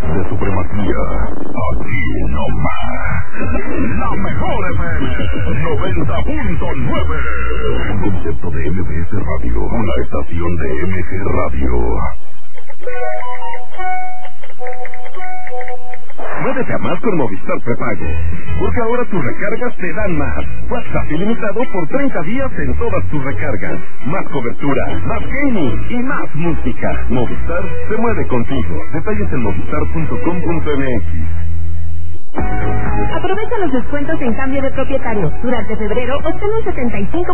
de supremacía. Aquí no más. La mejor FM 90.9. Un concepto de MBS Radio, una estación de MG Radio. Muévete a más con Movistar Prepago, porque ahora tus recargas te dan más. WhatsApp ilimitado por 30 días en todas tus recargas. Más cobertura, más gaming y más música. Movistar se mueve contigo. Detalles en movistar.com.mx. Aprovecha los descuentos en cambio de propietario. Durante febrero obtén un 75%